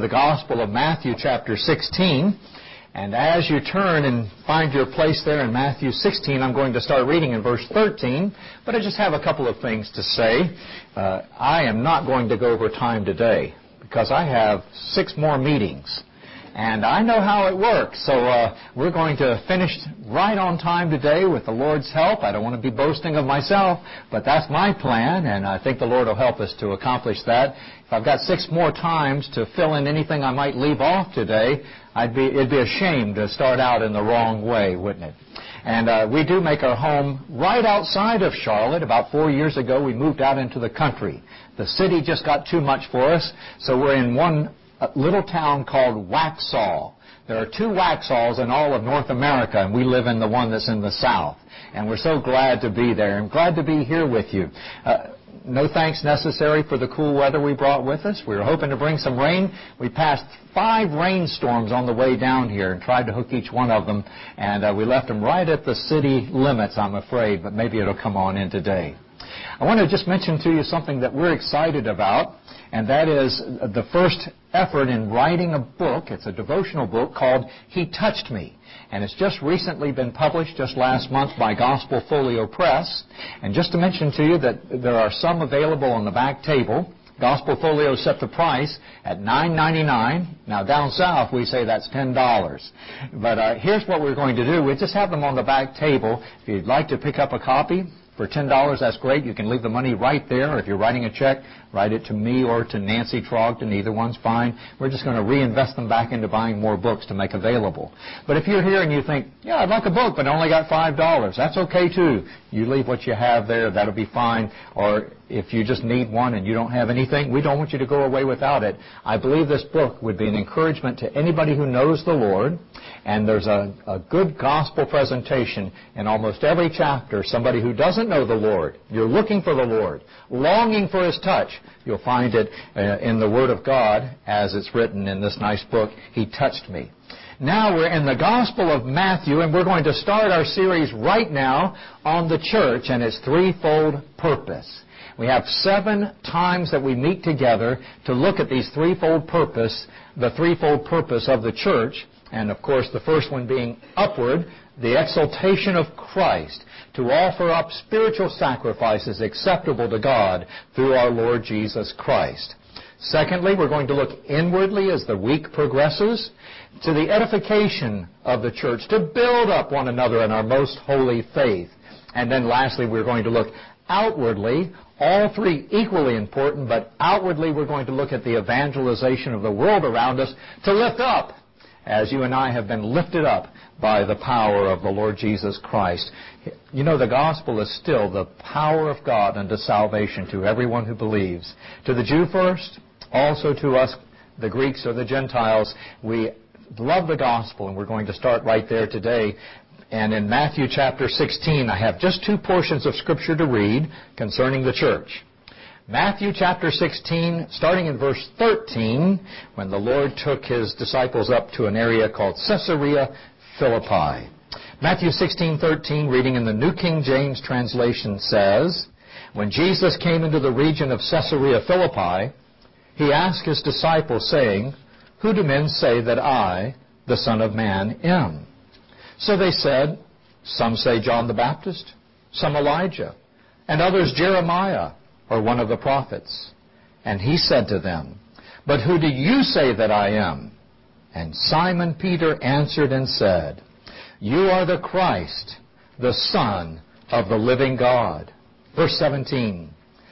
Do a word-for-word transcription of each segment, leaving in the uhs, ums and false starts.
the Gospel of Matthew chapter sixteen. And as you turn and find your place there in Matthew sixteen, I'm going to start reading in verse thirteen. But I just have a couple of things to say. Uh, I am not going to go over time today because I have six more meetings. And I know how it works. So uh, we're going to finish right on time today with the Lord's help. I don't want to be boasting of myself, but that's my plan, and I think the Lord will help us to accomplish that. If I've got six more times to fill in anything I might leave off today, I'd be, it'd be a shame to start out in the wrong way, wouldn't it? And uh, we do make our home right outside of Charlotte. About four years ago, we moved out into the country. The city just got too much for us, so we're in one a little town called Waxhaw. There are two Waxhaws in all of North America, and we live in the one that's in the south. And we're so glad to be there. I'm glad to be here with you. Uh, no thanks necessary for the cool weather we brought with us. We were hoping to bring some rain. We passed five rainstorms on the way down here and tried to hook each one of them. And uh, we left them right at the city limits, I'm afraid, but maybe it'll come on in today. I want to just mention to you something that we're excited about, and that is the first effort in writing a book. It's a devotional book called He Touched Me. And it's just recently been published just last month by Gospel Folio Press. And just to mention to you that there are some available on the back table. Gospel Folio set the price at nine ninety-nine. Now down south we say that's ten dollars. But uh, here's what we're going to do. We just have them on the back table. If you'd like to pick up a copy for ten dollars, that's great. You can leave the money right there. Or if you're writing a check, write it to me or to Nancy Trogdon. Either one's fine. We're just going to reinvest them back into buying more books to make available. But if you're here and you think, yeah, I'd like a book, but I only got five dollars, that's okay too. You leave what you have there. That'll be fine. Or if you just need one and you don't have anything, we don't want you to go away without it. I believe this book would be an encouragement to anybody who knows the Lord. And there's a, a good gospel presentation in almost every chapter. Somebody who doesn't know the Lord, you're looking for the Lord, longing for His touch. You'll find it uh, in the Word of God as it's written in this nice book, He Touched Me. Now we're in the Gospel of Matthew, and we're going to start our series right now on the church and its threefold purpose. We have seven times that we meet together to look at these threefold purpose, the threefold purpose of the church. And, of course, the first one being upward, the exaltation of Christ, to offer up spiritual sacrifices acceptable to God through our Lord Jesus Christ. Secondly, we're going to look inwardly as the week progresses to the edification of the church, to build up one another in our most holy faith. And then lastly, we're going to look outwardly, all three equally important, but outwardly we're going to look at the evangelization of the world around us to lift up, as you and I have been lifted up by the power of the Lord Jesus Christ. You know, the gospel is still the power of God unto salvation to everyone who believes. To the Jew first, also to us, the Greeks or the Gentiles. We love the gospel, and we're going to start right there today. And in Matthew chapter sixteen, I have just two portions of Scripture to read concerning the church. Matthew chapter sixteen, starting in verse thirteen, when the Lord took His disciples up to an area called Caesarea Philippi. Matthew sixteen thirteen, reading in the New King James translation, says, when Jesus came into the region of Caesarea Philippi, He asked His disciples, saying, who do men say that I, the Son of Man, am? So they said, some say John the Baptist, some Elijah, and others Jeremiah, or one of the prophets. And He said to them, but who do you say that I am? And Simon Peter answered and said, you are the Christ, the Son of the living God. Verse seventeen,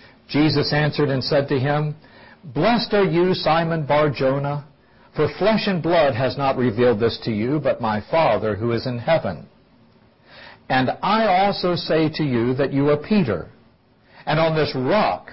Jesus answered and said to him, blessed are you, Simon Bar-Jonah, for flesh and blood has not revealed this to you, but my Father who is in heaven. And I also say to you that you are Peter, and on this rock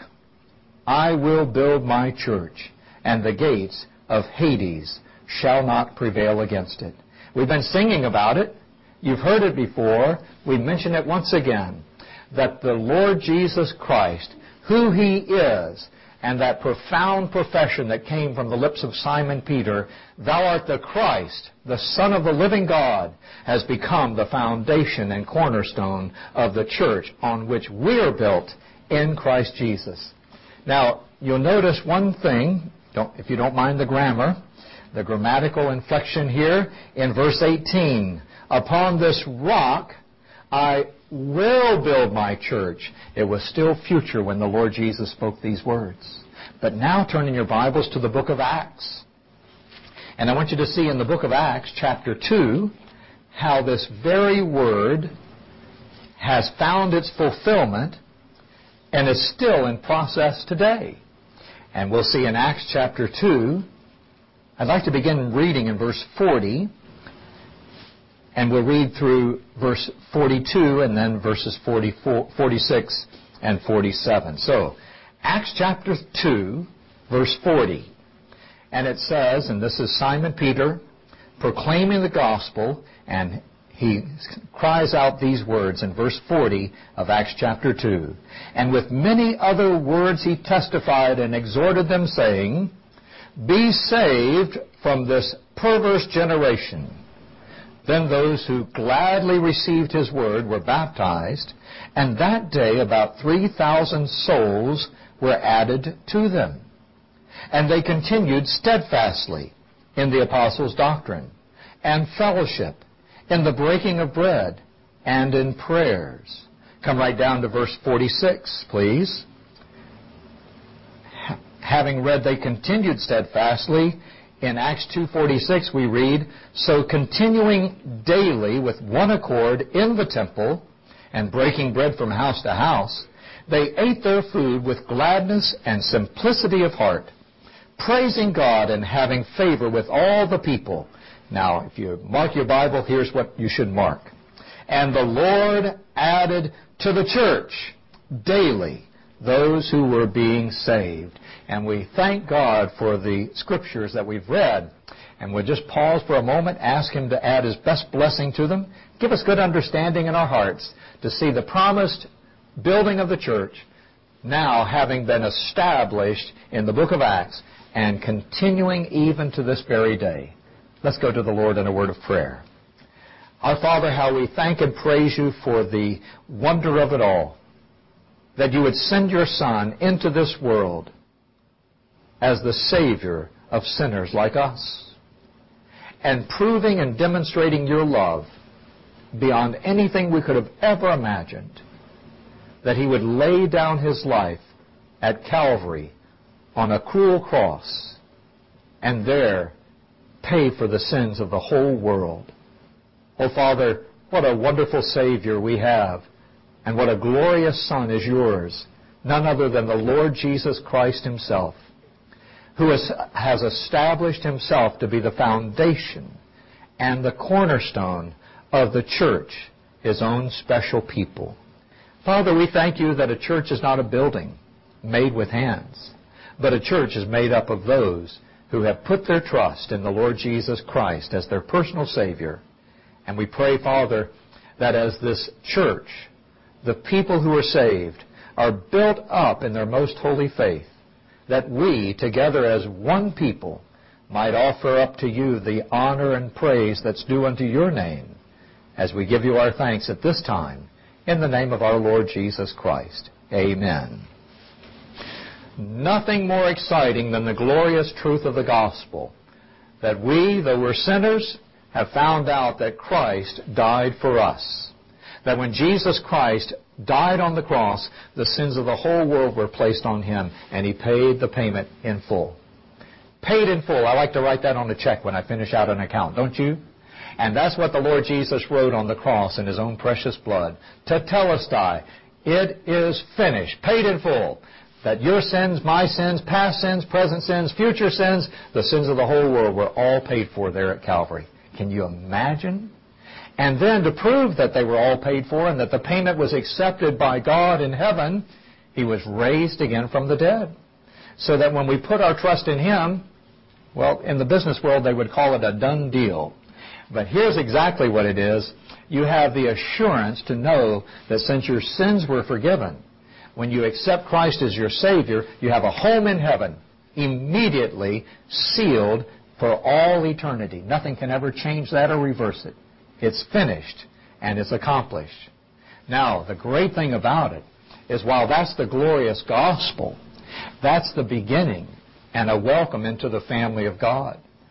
I will build my church, and the gates of Hades shall not prevail against it. We've been singing about it. You've heard it before. We mention it once again, that the Lord Jesus Christ, who He is, and that profound profession that came from the lips of Simon Peter, thou art the Christ, the Son of the living God, has become the foundation and cornerstone of the church on which we are built in Christ Jesus. Now, you'll notice one thing, don't, if you don't mind the grammar, The grammatical inflection here in verse eighteen. Upon this rock I will build my church. It was still future when the Lord Jesus spoke these words. But now turn in your Bibles to the book of Acts. And I want you to see in the book of Acts, chapter two, how this very word has found its fulfillment and is still in process today. And we'll see in Acts chapter two, I'd like to begin reading in verse forty, and we'll read through verse forty-two and then verses forty-four, forty-six and forty-seven. So, Acts chapter two, verse forty. And it says, and this is Simon Peter proclaiming the gospel, and he cries out these words in verse forty of Acts chapter two. And with many other words he testified and exhorted them, saying, Be saved from this perverse generation. Then those who gladly received his word were baptized, and that day about three thousand souls were added to them. And they continued steadfastly in the apostles' doctrine, and fellowship, in the breaking of bread, and in prayers. Come right down to verse forty-six, please. Having read they continued steadfastly, in Acts two forty-six we read, So continuing daily with one accord in the temple, and breaking bread from house to house, they ate their food with gladness and simplicity of heart, praising God and having favor with all the people. Now, if you mark your Bible, here's what you should mark. And the Lord added to the church daily those who were being saved. And we thank God for the scriptures that we've read. And we'll just pause for a moment, ask Him to add His best blessing to them. Give us good understanding in our hearts to see the promised building of the church now having been established in the book of Acts and continuing even to this very day. Let's go to the Lord in a word of prayer. Our Father, how we thank and praise You for the wonder of it all, that You would send Your Son into this world as the Savior of sinners like us, and proving and demonstrating Your love beyond anything we could have ever imagined, that He would lay down His life at Calvary on a cruel cross and there pay for the sins of the whole world. Oh, Father, what a wonderful Savior we have, and what a glorious Son is Yours, none other than the Lord Jesus Christ Himself, who has, has established Himself to be the foundation and the cornerstone of the church, His own special people. Father, we thank You that a church is not a building made with hands, but a church is made up of those who have put their trust in the Lord Jesus Christ as their personal Savior. And we pray, Father, that as this church, the people who are saved, are built up in their most holy faith, that we, together as one people, might offer up to You the honor and praise that's due unto Your name, as we give You our thanks at this time, in the name of our Lord Jesus Christ. Amen. Nothing more exciting than the glorious truth of the gospel, that we, though we're sinners, have found out that Christ died for us. That when Jesus Christ died on the cross, the sins of the whole world were placed on Him, and He paid the payment in full. Paid in full. I like to write that on a check when I finish out an account, don't you? And that's what the Lord Jesus wrote on the cross in His own precious blood. Tetelestai, it is finished, paid in full. That your sins, my sins, past sins, present sins, future sins, the sins of the whole world were all paid for there at Calvary. Can you imagine? And then to prove that they were all paid for and that the payment was accepted by God in heaven, He was raised again from the dead. So that when we put our trust in Him, well, in the business world they would call it a done deal. But here's exactly what it is. You have the assurance to know that since your sins were forgiven, when you accept Christ as your Savior, you have a home in heaven, immediately sealed for all eternity. Nothing can ever change that or reverse it. It's finished and it's accomplished. Now, the great thing about it is while that's the glorious gospel, that's the beginning and a welcome into the family of God.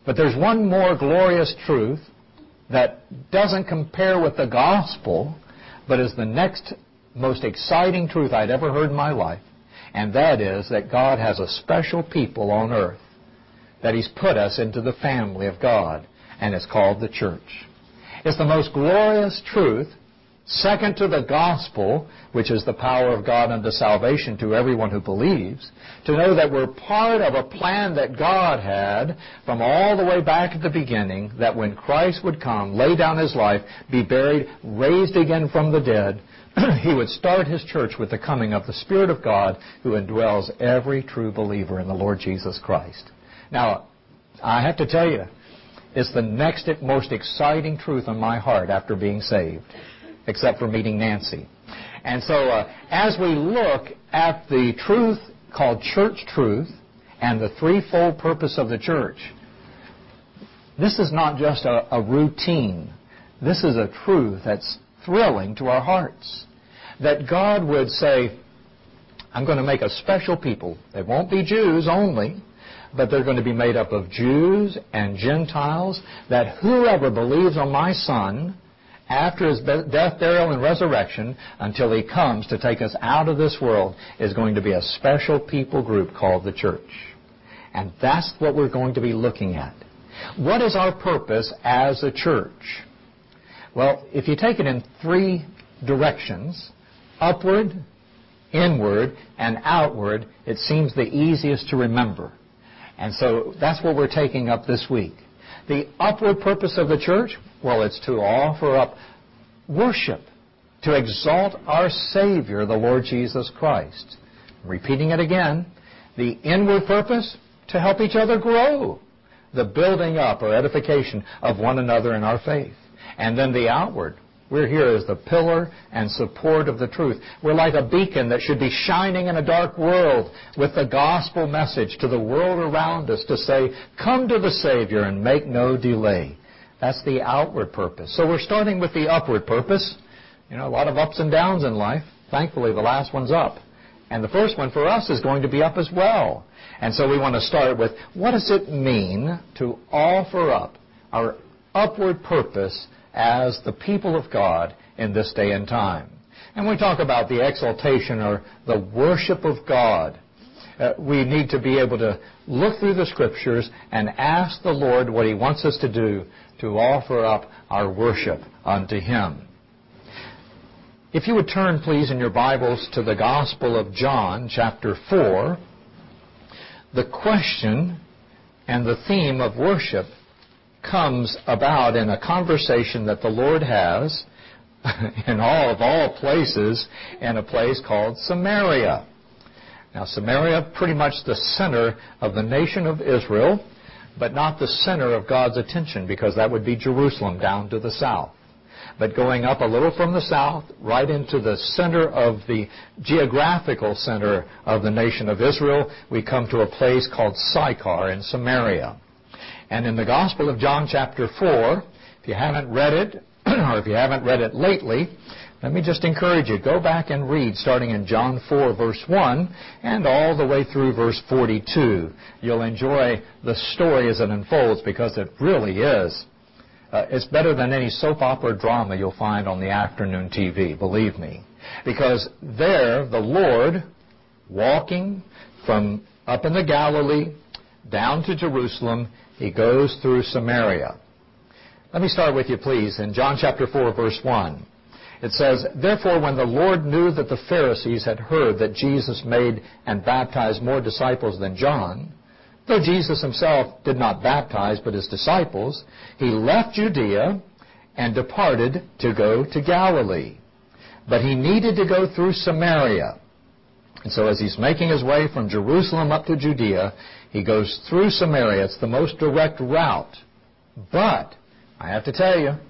But there's one more glorious truth that doesn't compare with the gospel, but is the next most exciting truth I'd ever heard in my life. And that is that God has a special people on earth, that He's put us into the family of God, and it's called the church. It's the most glorious truth, second to the gospel, which is the power of God unto salvation to everyone who believes, to know that we're part of a plan that God had from all the way back at the beginning, that when Christ would come, lay down His life, be buried, raised again from the dead, He would start His church with the coming of the Spirit of God who indwells every true believer in the Lord Jesus Christ. Now, I have to tell you, it's the next most exciting truth in my heart after being saved, except for meeting Nancy. And so uh, as we look at the truth called church truth and the threefold purpose of the church, this is not just a, a routine. This is a truth that's thrilling to our hearts. That God would say, I'm going to make a special people. They won't be Jews only, but they're going to be made up of Jews and Gentiles, that whoever believes on my Son after His death, burial, and resurrection until He comes to take us out of this world is going to be a special people group called the church. And that's what we're going to be looking at. What is our purpose as a church? Well, if you take it in three directions, upward, inward, and outward, it seems the easiest to remember. And so that's what we're taking up this week. The upward purpose of the church, well, it's to offer up worship, to exalt our Savior, the Lord Jesus Christ. Repeating it again, the inward purpose, to help each other grow, the building up or edification of one another in our faith. And then the outward, we're here as the pillar and support of the truth. We're like a beacon that should be shining in a dark world with the gospel message to the world around us to say, come to the Savior and make no delay. That's the outward purpose. So we're starting with the upward purpose. You know, a lot of ups and downs in life. Thankfully, the last one's up. And the first one for us is going to be up as well. And so we want to start with, what does it mean to offer up our upward purpose as the people of God in this day and time? And we talk about the exaltation or the worship of God. Uh, we need to be able to look through the Scriptures and ask the Lord what He wants us to do to offer up our worship unto Him. If you would turn, please, in your Bibles to the Gospel of John, chapter four, the question and the theme of worship comes about in a conversation that the Lord has in all of all places in a place called Samaria. Now, Samaria, pretty much the center of the nation of Israel, but not the center of God's attention, because that would be Jerusalem down to the south. But going up a little from the south, right into the center of the geographical center of the nation of Israel, we come to a place called Sychar in Samaria. And in the Gospel of John chapter four, if you haven't read it, or if you haven't read it lately, let me just encourage you, go back and read starting in John four, verse one, and all the way through verse forty-two. You'll enjoy the story as it unfolds, because it really is. Uh, it's better than any soap opera drama you'll find on the afternoon T V, believe me. Because there, the Lord, walking from up in the Galilee down to Jerusalem, He goes through Samaria. Let me start with you, please, in John chapter four, verse one. It says, Therefore, when the Lord knew that the Pharisees had heard that Jesus made and baptized more disciples than John, though Jesus Himself did not baptize but His disciples, He left Judea and departed to go to Galilee. But He needed to go through Samaria. And so as He's making His way from Jerusalem up to Judea, He goes through Samaria. It's the most direct route. But, I have to tell you,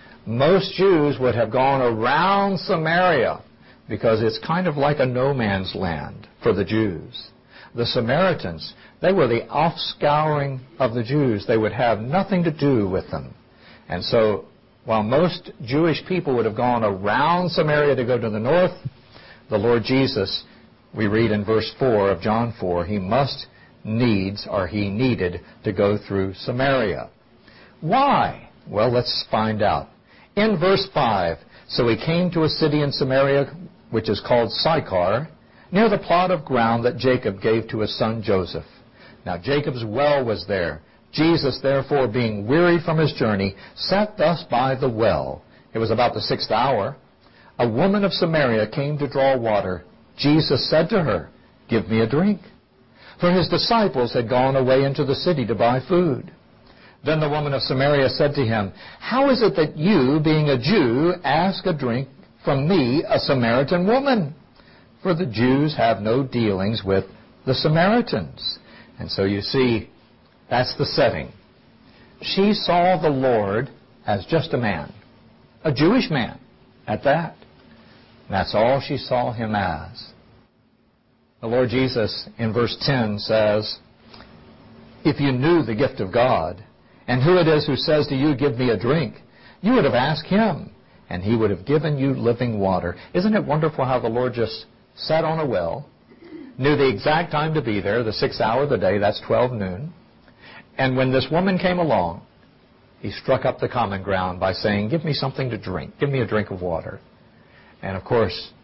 most Jews would have gone around Samaria, because it's kind of like a no man's land for the Jews. The Samaritans, they were the offscouring of the Jews. They would have nothing to do with them. And so, while most Jewish people would have gone around Samaria to go to the north, the Lord Jesus, we read in verse four of John four, He must needs or he needed to go through Samaria. Why? Well, let's find out. In verse five, so he came to a city in Samaria, which is called Sychar, near the plot of ground that Jacob gave to his son Joseph. Now Jacob's well was there. Jesus, therefore, being weary from his journey, sat thus by the well. It was about the sixth hour. A woman of Samaria came to draw water. Jesus said to her, "Give me a drink." For his disciples had gone away into the city to buy food. Then the woman of Samaria said to him, "How is it that you, being a Jew, ask a drink from me, a Samaritan woman?" For the Jews have no dealings with the Samaritans. And so you see, that's the setting. She saw the Lord as just a man, a Jewish man at that. And that's all she saw him as. The Lord Jesus in verse ten says, "If you knew the gift of God, and who it is who says to you, 'Give me a drink,' you would have asked him, and he would have given you living water." Isn't it wonderful how the Lord just sat on a well, knew the exact time to be there, the sixth hour of the day, that's twelve noon. And when this woman came along, he struck up the common ground by saying, "Give me something to drink. Give me a drink of water." And of course,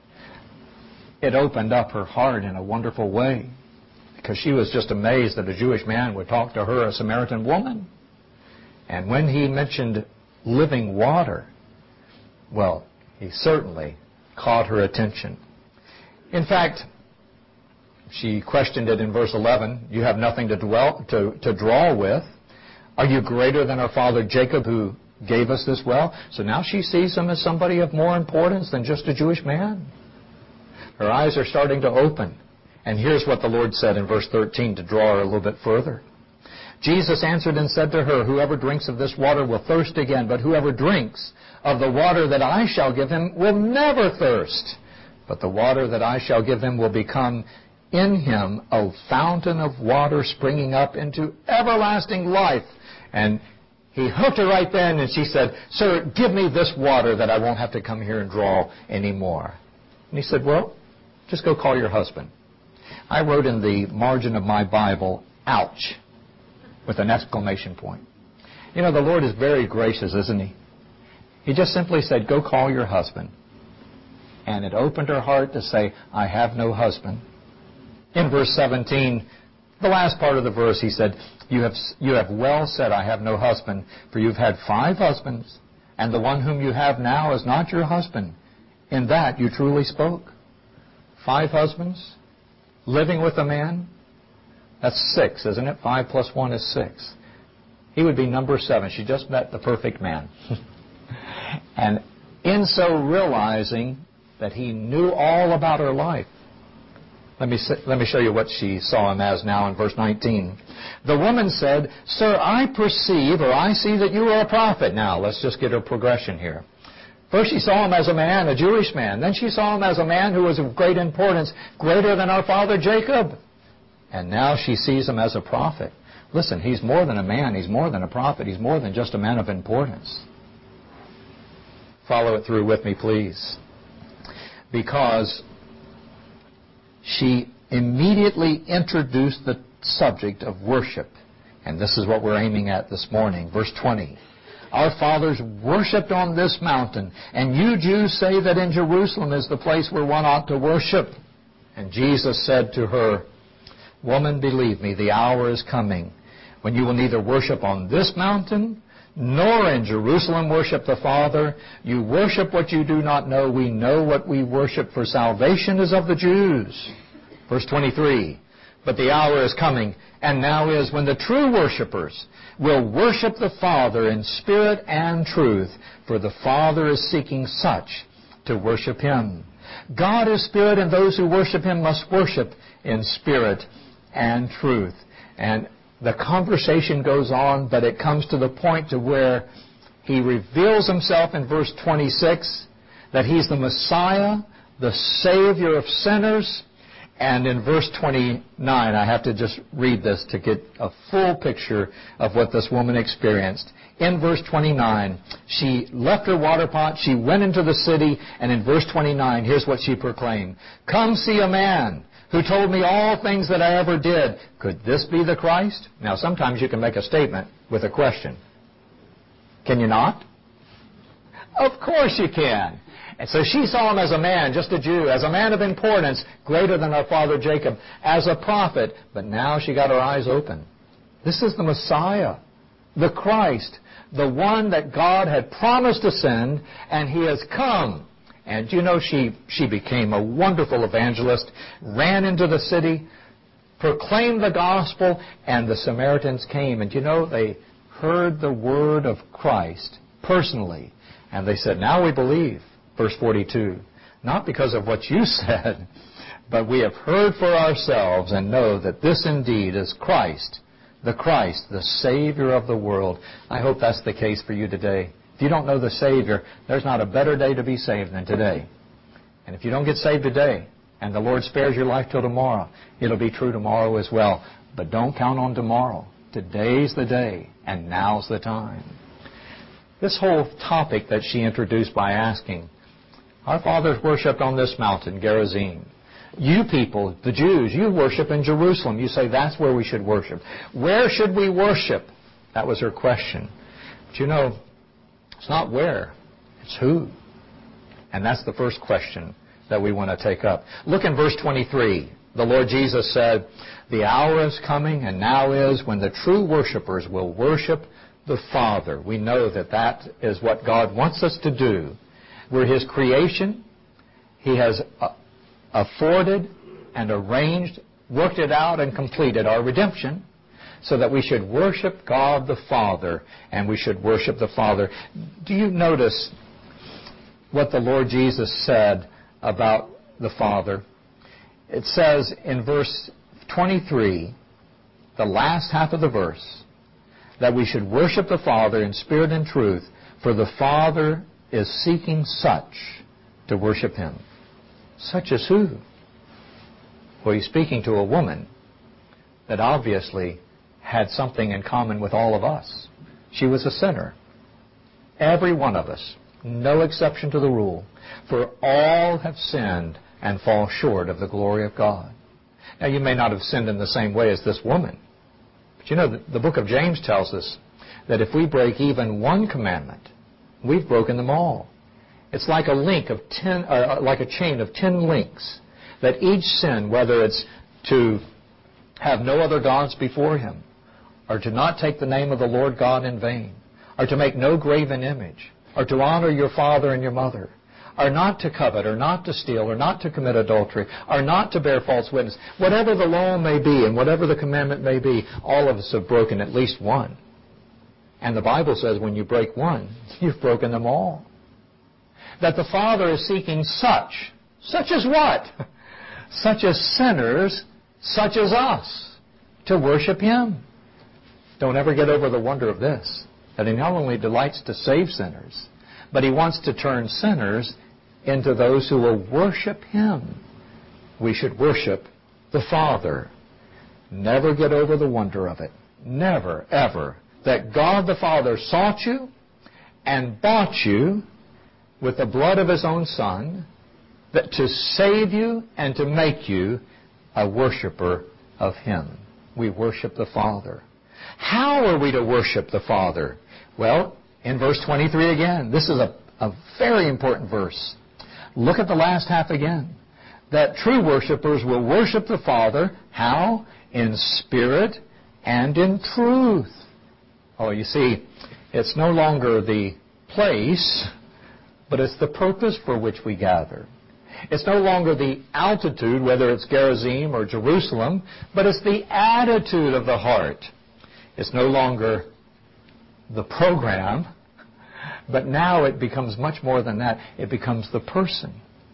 it opened up her heart in a wonderful way, because she was just amazed that a Jewish man would talk to her, a Samaritan woman. And when he mentioned living water, well, he certainly caught her attention. In fact, she questioned it in verse eleven. "You have nothing to dwell to, to draw with. Are you greater than our father Jacob, who gave us this well?" So now she sees him as somebody of more importance than just a Jewish man. Her eyes are starting to open. And here's what the Lord said in verse thirteen to draw her a little bit further. Jesus answered and said to her, "Whoever drinks of this water will thirst again, but whoever drinks of the water that I shall give him will never thirst. But the water that I shall give him will become in him a fountain of water springing up into everlasting life." And he hooked her right then, and she said, "Sir, give me this water that I won't have to come here and draw anymore." And he said, "Well, just go call your husband." I wrote in the margin of my Bible, "Ouch," with an exclamation point. You know, the Lord is very gracious, isn't he? He just simply said, "Go call your husband." And it opened her heart to say, "I have no husband." In verse seventeen, the last part of the verse, he said, you have, you have well said, I have no husband, for you've had five husbands, and the one whom you have now is not your husband. In that you truly spoke." Five husbands? Living with a man? That's six, isn't it? Five plus one is six. He would be number seven. She just met the perfect man. And in so realizing that he knew all about her life, Let me, let me show you what she saw him as now in verse nineteen. The woman said, "Sir, I perceive, or I see that you are a prophet." Now, let's just get a progression here. First she saw him as a man, a Jewish man. Then she saw him as a man who was of great importance, greater than our father Jacob. And now she sees him as a prophet. Listen, he's more than a man. He's more than a prophet. He's more than just a man of importance. Follow it through with me, please. Because she immediately introduced the subject of worship. And this is what we're aiming at this morning. Verse twenty. "Our fathers worshipped on this mountain, and you Jews say that in Jerusalem is the place where one ought to worship." And Jesus said to her, "Woman, believe me, the hour is coming when you will neither worship on this mountain nor in Jerusalem worship the Father. You worship what you do not know. We know what we worship, for salvation is of the Jews." Verse twenty-three, "But the hour is coming, and now is, when the true worshipers will worship the Father in spirit and truth, for the Father is seeking such to worship Him. God is spirit, and those who worship Him must worship in spirit and truth." And the conversation goes on, but it comes to the point to where He reveals Himself in verse twenty-six, that He's the Messiah, the Savior of sinners. And in verse twenty-nine, I have to just read this to get a full picture of what this woman experienced. In verse twenty-nine, she left her water pot, she went into the city, and in verse twenty-nine, here's what she proclaimed: "Come see a man who told me all things that I ever did. Could this be the Christ? Now, sometimes you can make a statement with a question. Can you not? Of course you can. And so she saw him as a man, just a Jew, as a man of importance, greater than our father Jacob, as a prophet. But now she got her eyes open. This is the Messiah, the Christ, the one that God had promised to send, and He has come. And you know, she, she became a wonderful evangelist, ran into the city, proclaimed the gospel, and the Samaritans came. And you know, they heard the word of Christ personally. And they said, now we believe. Verse forty-two, not because of what you said, but we have heard for ourselves and know that this indeed is Christ, the Christ, the Savior of the world. I hope that's the case for you today. If you don't know the Savior, there's not a better day to be saved than today. And if you don't get saved today, and the Lord spares your life till tomorrow, it'll be true tomorrow as well. But don't count on tomorrow. Today's the day, and now's the time. This whole topic that she introduced by asking, our fathers worshipped on this mountain, Gerizim. You people, the Jews, you worship in Jerusalem. You say that's where we should worship. Where should we worship? That was her question. But you know, it's not where, it's who. And that's the first question that we want to take up. Look in verse twenty-three. The Lord Jesus said, the hour is coming, and now is, when the true worshipers will worship the Father. We know that that is what God wants us to do. We're His creation. He has afforded and arranged, worked it out, and completed our redemption so that we should worship God the Father, and we should worship the Father. Do you notice what the Lord Jesus said about the Father? It says in verse twenty-three, the last half of the verse, that we should worship the Father in spirit and truth, for the Father is seeking such to worship Him. Such as who? Well, He's speaking to a woman that obviously had something in common with all of us. She was a sinner. Every one of us, no exception to the rule. For all have sinned and fall short of the glory of God. Now, you may not have sinned in the same way as this woman. But you know, the, the book of James tells us that if we break even one commandment, we've broken them all. It's like a link of ten, uh, like a chain of ten links, that each sin, whether it's to have no other gods before Him, or to not take the name of the Lord God in vain, or to make no graven image, or to honor your father and your mother, or not to covet, or not to steal, or not to commit adultery, or not to bear false witness, whatever the law may be and whatever the commandment may be, all of us have broken at least one. And the Bible says when you break one, you've broken them all. That the Father is seeking such. Such as what? Such as sinners, such as us, to worship Him. Don't ever get over the wonder of this, that He not only delights to save sinners, but He wants to turn sinners into those who will worship Him. We should worship the Father. Never get over the wonder of it. Never, ever. That God the Father sought you and bought you with the blood of His own Son, that to save you and to make you a worshiper of Him. We worship the Father. How are we to worship the Father? Well, in verse twenty-three again, this is a, a very important verse. Look at the last half again. That true worshipers will worship the Father. How? In spirit and in truth. Oh, you see, it's no longer the place, but it's the purpose for which we gather. It's no longer the altitude, whether it's Gerizim or Jerusalem, but it's the attitude of the heart. It's no longer the program, but now it becomes much more than that. It becomes the person.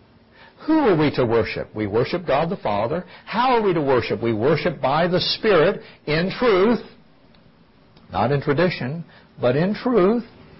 Who are we to worship? We worship God the Father. How are we to worship? We worship by the Spirit in truth, not in tradition, but in truth.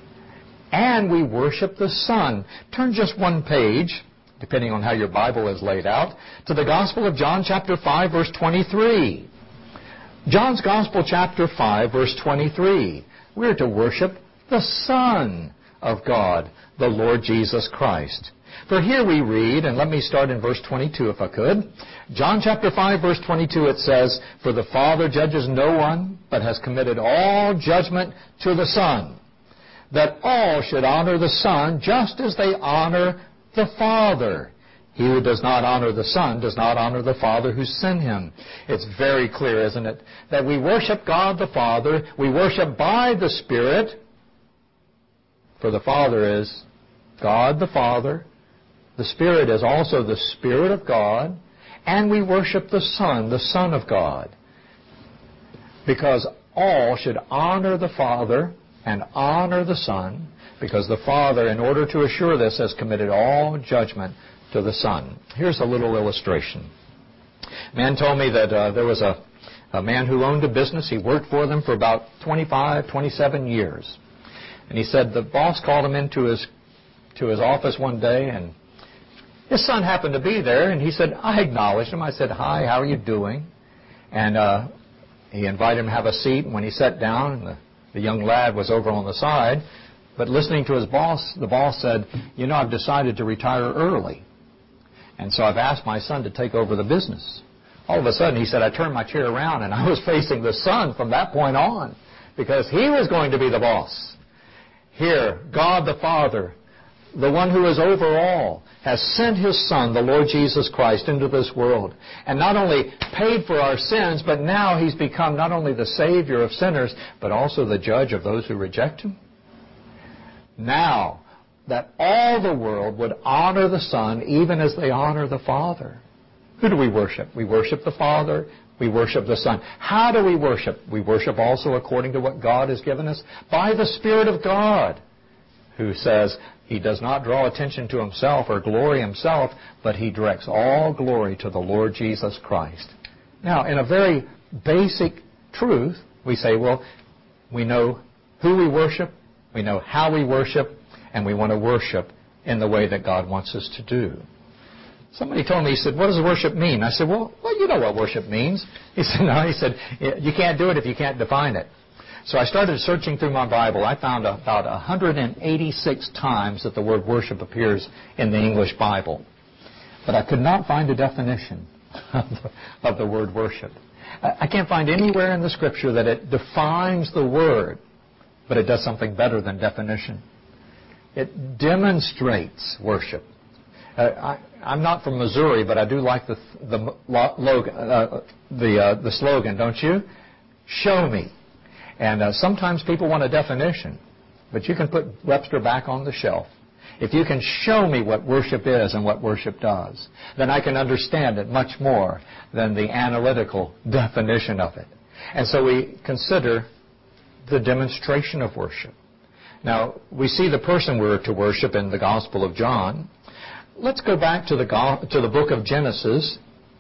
And we worship the Son. Turn just one page, depending on how your Bible is laid out, to the Gospel of John chapter five, verse twenty-three. John's Gospel chapter five, verse twenty-three. We're to worship the Son. of God, the Lord Jesus Christ. For here we read, and let me start in verse twenty-two if I could. John chapter five, verse twenty-two, it says, "For the Father judges no one, but has committed all judgment to the Son, that all should honor the Son just as they honor the Father. He who does not honor the Son does not honor the Father who sent him." It's very clear, isn't it? That we worship God the Father, we worship by the Spirit, for the Father is God the Father, the Spirit is also the Spirit of God, and we worship the Son, the Son of God. Because all should honor the Father and honor the Son, because the Father, in order to assure this, has committed all judgment to the Son. Here's a little illustration. A man told me that uh, there was a, a man who owned a business. He worked for them for about twenty-five, twenty-seven years. And he said the boss called him into his to his office one day, and his son happened to be there, and he said, I acknowledged him. I said, "Hi, how are you doing?" And uh, he invited him to have a seat, and when he sat down, the, the young lad was over on the side, but listening to his boss, the boss said, "You know, I've decided to retire early, and so I've asked my son to take over the business." All of a sudden, he said, I turned my chair around, and I was facing the son from that point on, because he was going to be the boss. Here, God the Father, the one who is over all, has sent His Son, the Lord Jesus Christ, into this world, and not only paid for our sins, but now He's become not only the Savior of sinners, but also the judge of those who reject Him. Now, that all the world would honor the Son even as they honor the Father. Who do we worship? We worship the Father. We worship the Son. How do we worship? We worship also according to what God has given us by the Spirit of God, who says He does not draw attention to Himself or glory Himself, but He directs all glory to the Lord Jesus Christ. Now, in a very basic truth, we say, well, we know who we worship, we know how we worship, and we want to worship in the way that God wants us to do. Somebody told me, he said, what does worship mean? I said, well, well, you know what worship means. He said, no, he said, you can't do it if you can't define it. So I started searching through my Bible. I found about one hundred eighty-six times that the word worship appears in the English Bible. But I could not find a definition of the, of the word worship. I can't find anywhere in the Scripture that it defines the word, but it does something better than definition. It demonstrates worship. Uh, I, I'm not from Missouri, but I do like the the uh, the, uh, the slogan, don't you? Show me. And uh, sometimes people want a definition, but you can put Webster back on the shelf. If you can show me what worship is and what worship does, then I can understand it much more than the analytical definition of it. And so we consider the demonstration of worship. Now, we see the person we're to worship in the Gospel of John. Let's go back to the to the book of Genesis,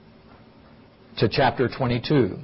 to chapter twenty-two.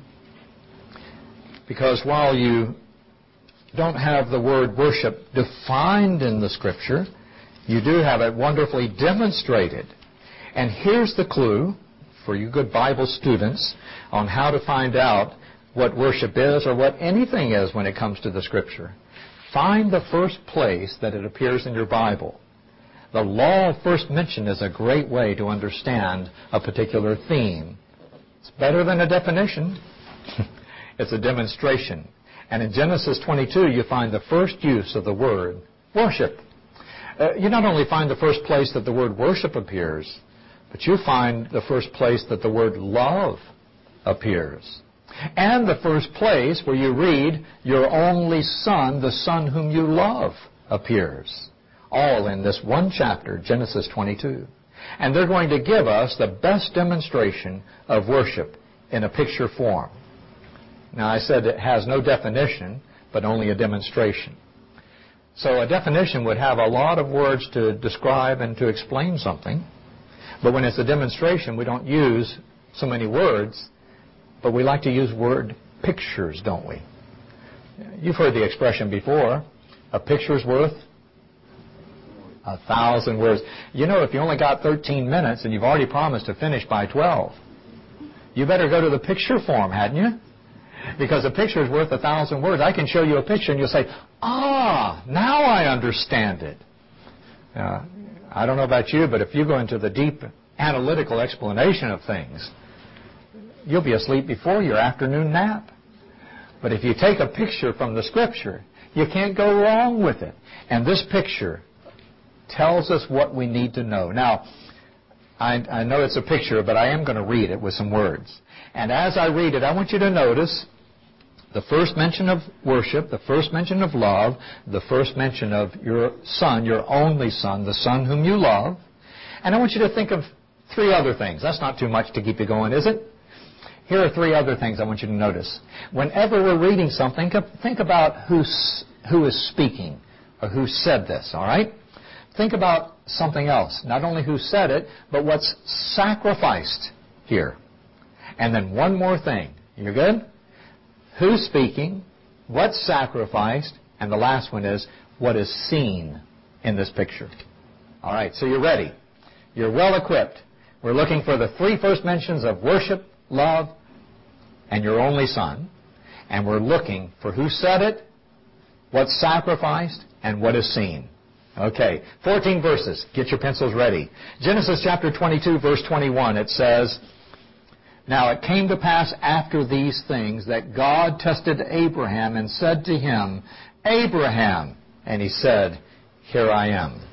Because while you don't have the word worship defined in the Scripture, you do have it wonderfully demonstrated. And here's the clue for you good Bible students on how to find out what worship is or what anything is when it comes to the Scripture. Find the first place that it appears in your Bible. The law of first mention is a great way to understand a particular theme. It's better than a definition. It's a demonstration. And in Genesis twenty-two, you find the first use of the word worship. Uh, you not only find the first place that the word worship appears, but you find the first place that the word love appears. And the first place where you read, your only Son, the Son whom you love, appears. All in this one chapter, Genesis twenty-two. And they're going to give us the best demonstration of worship in a picture form. Now, I said it has no definition, but only a demonstration. So a definition would have a lot of words to describe and to explain something. But when it's a demonstration, we don't use so many words, but we like to use word pictures, don't we? You've heard the expression before, a picture's worth a thousand words. You know, if you only got thirteen minutes and you've already promised to finish by twelve, you better go to the picture form, hadn't you? Because a picture is worth a thousand words. I can show you a picture and you'll say, ah, now I understand it. Uh, I don't know about you, but if you go into the deep analytical explanation of things, you'll be asleep before your afternoon nap. But if you take a picture from the Scripture, you can't go wrong with it. And this picture tells us what we need to know. Now, I, I know it's a picture, but I am going to read it with some words. And as I read it, I want you to notice the first mention of worship, the first mention of love, the first mention of your Son, your only Son, the Son whom you love. And I want you to think of three other things. That's not too much to keep you going, is it? Here are three other things I want you to notice. Whenever we're reading something, think about who's, who is speaking or who said this, all right? Think about something else. Not only who said it, but what's sacrificed here. And then one more thing. You're good? Who's speaking, what's sacrificed, and the last one is what is seen in this picture. All right, so you're ready. You're well equipped. We're looking for the three first mentions of worship, love, and your only Son. And we're looking for who said it, what's sacrificed, and what is seen. Okay, fourteen verses. Get your pencils ready. Genesis chapter twenty-two, verse twenty-one, it says, "Now it came to pass after these things that God tested Abraham and said to him, Abraham. And he said, Here I am."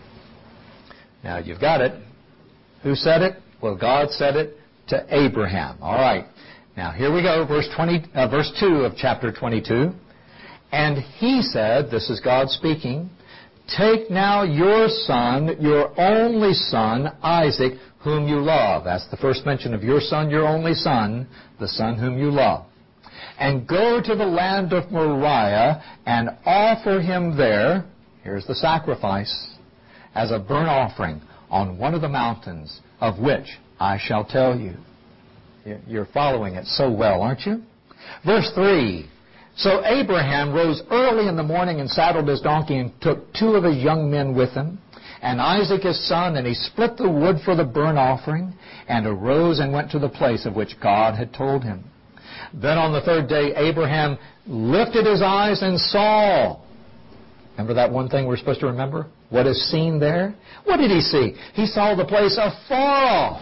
Now you've got it. Who said it? Well, God said it to Abraham. All right. Now here we go, verse twenty, uh, verse two of chapter twenty-two. "And he said," this is God speaking, "Take now your son, your only son, Isaac, whom you love." That's the first mention of your son, your only son, the son whom you love. "And go to the land of Moriah and offer him there," here's the sacrifice, "as a burnt offering on one of the mountains, of which I shall tell you." You're following it so well, aren't you? Verse three. "So Abraham rose early in the morning and saddled his donkey and took two of his young men with him, and Isaac his son, and he split the wood for the burnt offering, and arose and went to the place of which God had told him. Then on the third day Abraham lifted his eyes and saw." Remember that one thing we're supposed to remember? What is seen there? What did he see? He saw the place afar off.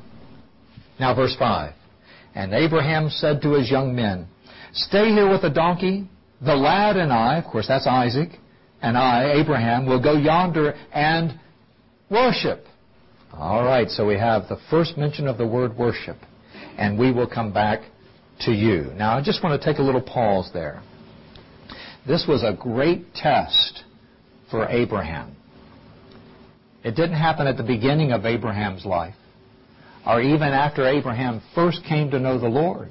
Now verse five. "And Abraham said to his young men, Stay here with the donkey. The lad and I," of course that's Isaac, "and I, Abraham, will go yonder and worship." All right, so we have the first mention of the word worship, "and we will come back to you." Now I just want to take a little pause there. This was a great test for Abraham. It didn't happen at the beginning of Abraham's life, or even after Abraham first came to know the Lord.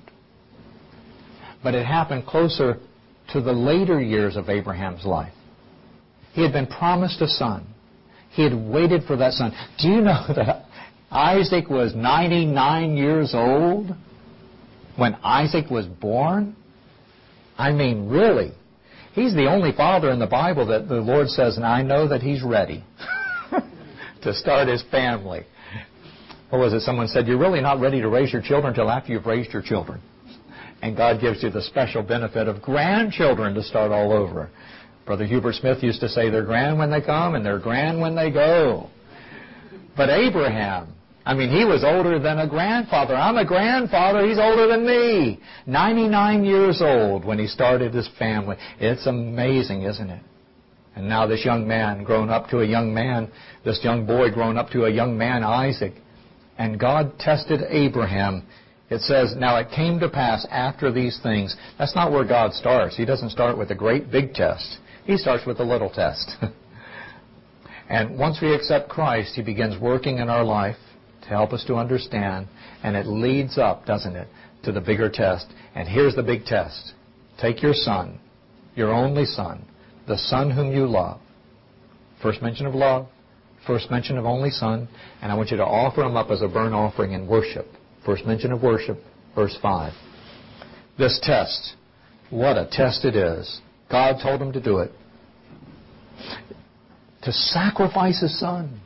But it happened closer to the later years of Abraham's life. He had been promised a son. He had waited for that son. Do you know that Isaac was ninety-nine years old when Isaac was born? I mean, really. He's the only father in the Bible that the Lord says, and I know that he's ready to start his family. What was it? Someone said, you're really not ready to raise your children until after you've raised your children. And God gives you the special benefit of grandchildren to start all over. Brother Hubert Smith used to say they're grand when they come and they're grand when they go. But Abraham, I mean, he was older than a grandfather. I'm a grandfather. He's older than me. ninety-nine years old when he started his family. It's amazing, isn't it? And now this young man grown up to a young man, this young boy grown up to a young man, Isaac. And God tested Abraham. It says, now it came to pass after these things. That's not where God starts. He doesn't start with a great big test. He starts with a little test. And once we accept Christ, He begins working in our life to help us to understand. And it leads up, doesn't it, to the bigger test. And here's the big test. Take your son, your only son, the son whom you love. First mention of love, first mention of only son. And I want you to offer him up as a burnt offering in worship. First mention of worship, verse five. This test, what a test it is. God told him to do it. To sacrifice his son.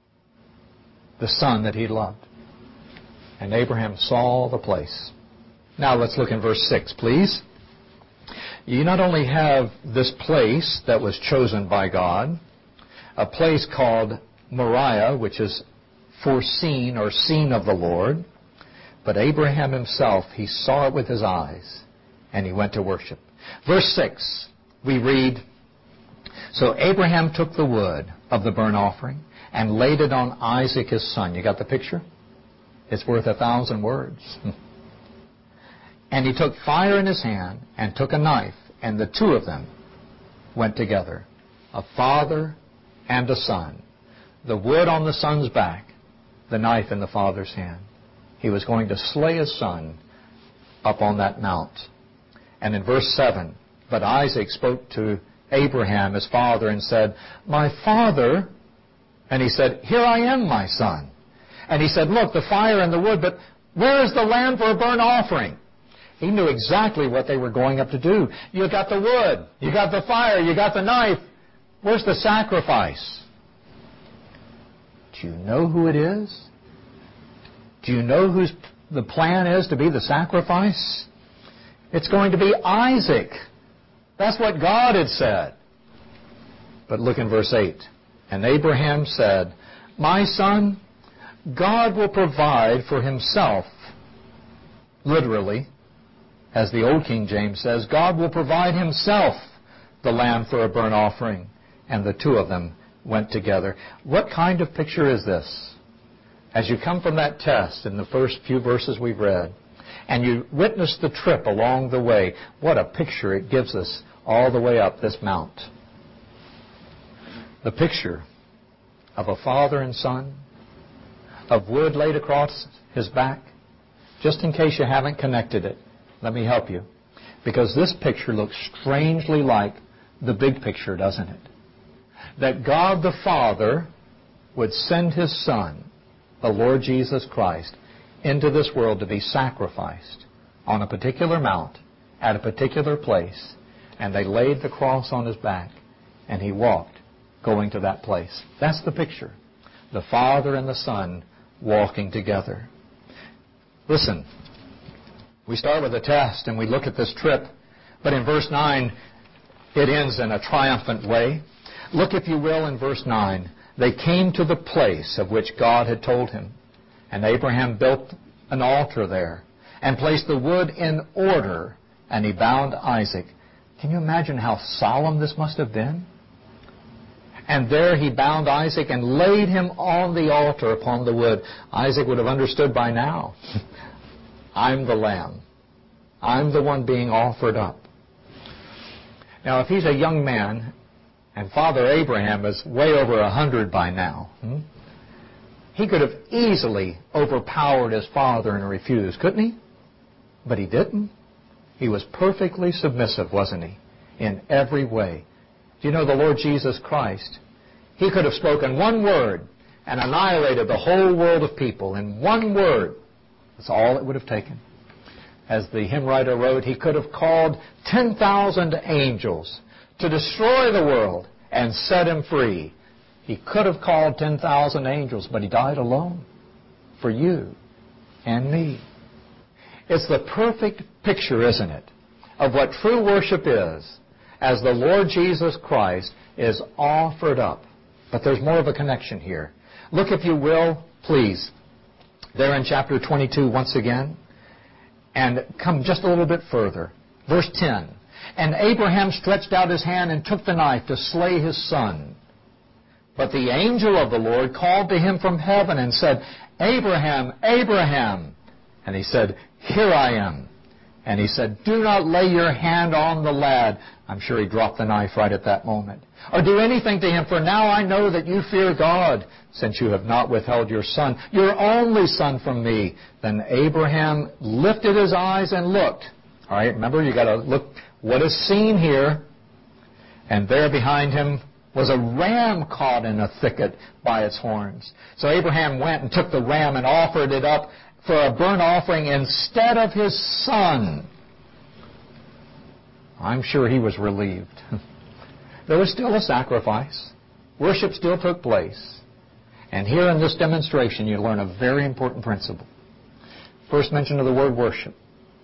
The son that he loved. And Abraham saw the place. Now let's look in verse six, please. You not only have this place that was chosen by God, a place called Moriah, which is foreseen or seen of the Lord, but Abraham himself, he saw it with his eyes, and he went to worship. Verse six, we read, so Abraham took the wood of the burnt offering and laid it on Isaac his son. You got the picture? It's worth a thousand words. And he took fire in his hand and took a knife, and the two of them went together, a father and a son. The wood on the son's back, the knife in the father's hand. He was going to slay his son up on that mount. And in verse seven, but Isaac spoke to Abraham, his father, and said, my father. And he said, here I am, my son. And he said, look, the fire and the wood, but where is the lamb for a burnt offering? He knew exactly what they were going up to do. You got the wood, you got the fire, you got the knife. Where's the sacrifice? Do you know who it is? Do you know whose the plan is to be the sacrifice? It's going to be Isaac. That's what God had said. But look in verse eight. And Abraham said, my son, God will provide for himself, literally, as the old King James says, God will provide himself the lamb for a burnt offering. And the two of them went together. What kind of picture is this? As you come from that test in the first few verses we've read, and you witness the trip along the way, what a picture it gives us all the way up this mount. The picture of a father and son, of wood laid across his back. Just in case you haven't connected it, let me help you. Because this picture looks strangely like the big picture, doesn't it? That God the Father would send His Son, the Lord Jesus Christ, into this world to be sacrificed on a particular mount, at a particular place, and they laid the cross on His back, and He walked, going to that place. That's the picture. The Father and the Son walking together. Listen, we start with a test and we look at this trip, but in verse nine, it ends in a triumphant way. Look, if you will, in verse nine. They came to the place of which God had told him, and Abraham built an altar there and placed the wood in order, and he bound Isaac. Can you imagine how solemn this must have been? And there he bound Isaac and laid him on the altar upon the wood. Isaac would have understood by now. I'm the lamb. I'm the one being offered up. Now, if he's a young man, and Father Abraham is way over a hundred by now, hmm, he could have easily overpowered his father and refused, couldn't he? But he didn't. He was perfectly submissive, wasn't he? In every way. Do you know the Lord Jesus Christ? He could have spoken one word and annihilated the whole world of people in one word. That's all it would have taken. As the hymn writer wrote, he could have called ten thousand angels to destroy the world and set him free. He could have called ten thousand angels, but he died alone for you and me. It's the perfect picture, isn't it, of what true worship is, as the Lord Jesus Christ is offered up. But there's more of a connection here. Look, if you will, please, there in chapter twenty-two once again, and come just a little bit further. Verse ten. And Abraham stretched out his hand and took the knife to slay his son. But the angel of the Lord called to him from heaven and said, Abraham, Abraham. And he said, Here I am. And he said, Do not lay your hand on the lad. I'm sure he dropped the knife right at that moment. Or do anything to him, for now I know that you fear God, since you have not withheld your son, your only son, from me. Then Abraham lifted his eyes and looked. All right, remember, you got to look what is seen here. And there behind him was a ram caught in a thicket by its horns. So Abraham went and took the ram and offered it up for a burnt offering instead of his son. I'm sure he was relieved. There was still a sacrifice. Worship still took place. And here in this demonstration, you learn a very important principle. First mention of the word worship.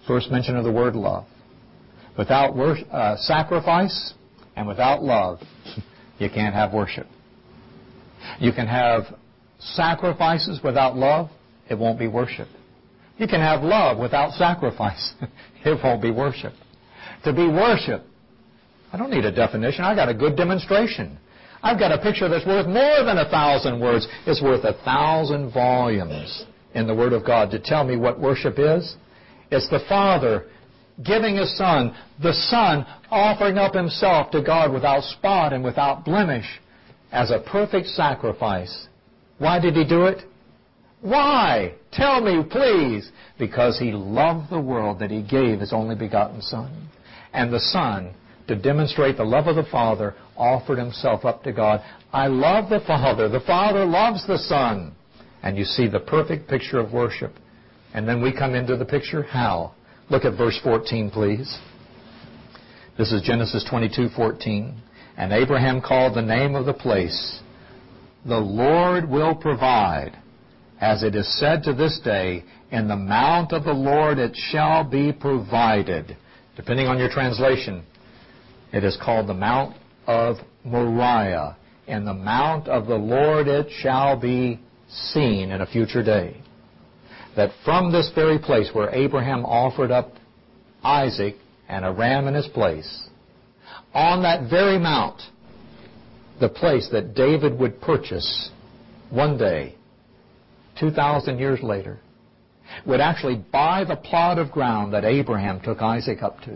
First mention of the word love. Without worship, uh, sacrifice and without love, you can't have worship. You can have sacrifices without love, it won't be worship. You can have love without sacrifice, it won't be worship. To be worship, I don't need a definition, I got a good demonstration. I've got a picture that's worth more than a thousand words. It's worth a thousand volumes in the Word of God to tell me what worship is. It's the Father giving His Son, the Son offering up Himself to God without spot and without blemish as a perfect sacrifice. Why did He do it? Why? Tell me, please. Because He loved the world that He gave His only begotten Son. And the Son, to demonstrate the love of the Father, offered Himself up to God. I love the Father. The Father loves the Son. And you see the perfect picture of worship. And then we come into the picture, how? Look at verse fourteen, please. This is Genesis twenty-two fourteen. And Abraham called the name of the place, the Lord will provide. As it is said to this day, in the mount of the Lord it shall be provided. Depending on your translation, it is called the Mount of Moriah. In the mount of the Lord it shall be seen in a future day. That from this very place where Abraham offered up Isaac and a ram in his place, on that very mount, the place that David would purchase one day, two thousand years later, would actually buy the plot of ground that Abraham took Isaac up to,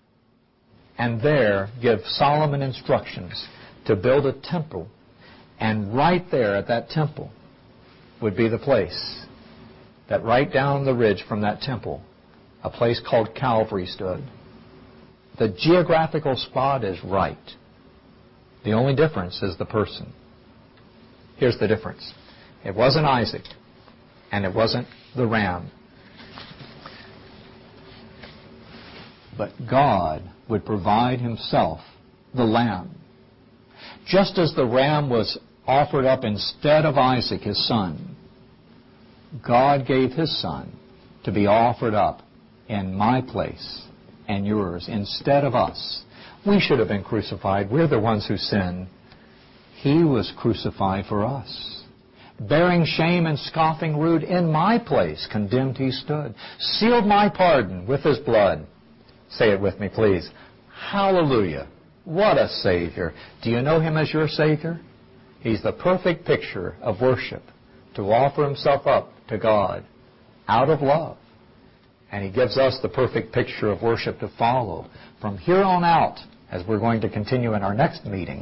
and there give Solomon instructions to build a temple. And right there at that temple would be the place that right down the ridge from that temple, a place called Calvary stood. The geographical spot is right. The only difference is the person. Here's the difference. It wasn't Isaac, and it wasn't the ram. But God would provide Himself the lamb. Just as the ram was offered up instead of Isaac, his son, God gave His Son to be offered up in my place and yours instead of us. We should have been crucified. We're the ones who sinned. He was crucified for us. Bearing shame and scoffing rude in my place, condemned He stood. Sealed my pardon with His blood. Say it with me, please. Hallelujah. What a Savior. Do you know Him as your Savior? He's the perfect picture of worship, to offer Himself up to God out of love. And He gives us the perfect picture of worship to follow from here on out, as we're going to continue in our next meeting,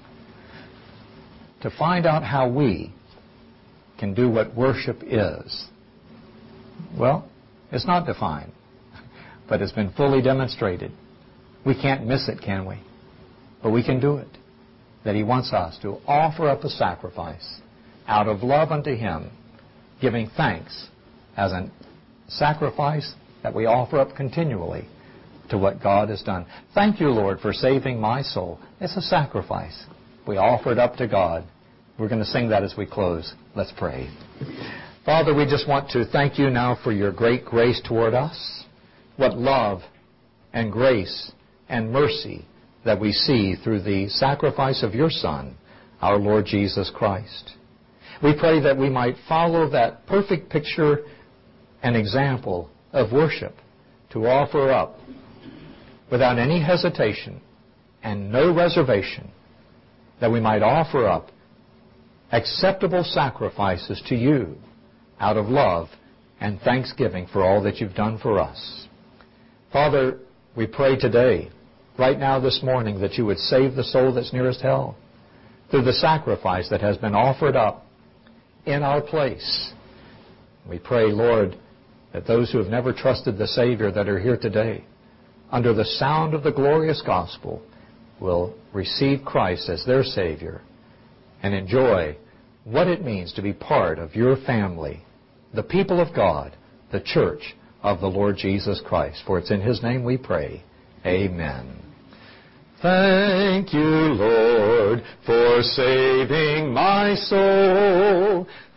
to find out how we can do what worship is. Well, it's not defined, but it's been fully demonstrated. We can't miss it, can we? But we can do it. That He wants us to offer up a sacrifice out of love unto Him, giving thanks as a sacrifice that we offer up continually to what God has done. Thank you, Lord, for saving my soul. It's a sacrifice. We offer it up to God. We're going to sing that as we close. Let's pray. Father, we just want to thank You now for Your great grace toward us. What love and grace and mercy that we see through the sacrifice of Your Son, our Lord Jesus Christ. We pray that we might follow that perfect picture and example of worship, to offer up without any hesitation and no reservation, that we might offer up acceptable sacrifices to You out of love and thanksgiving for all that You've done for us. Father, we pray today, right now this morning, that You would save the soul that's nearest hell through the sacrifice that has been offered up in our place. We pray, Lord, that those who have never trusted the Savior that are here today, under the sound of the glorious gospel, will receive Christ as their Savior and enjoy what it means to be part of Your family, the people of God, the church of the Lord Jesus Christ. For it's in His name we pray. Amen. Thank You, Lord, for saving my soul.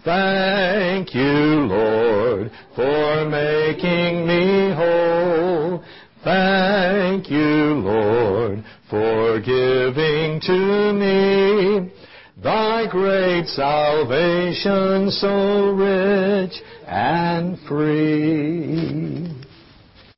Thank you, Lord, for making me whole. Thank you, Lord, for giving to me Thy great salvation so rich and free.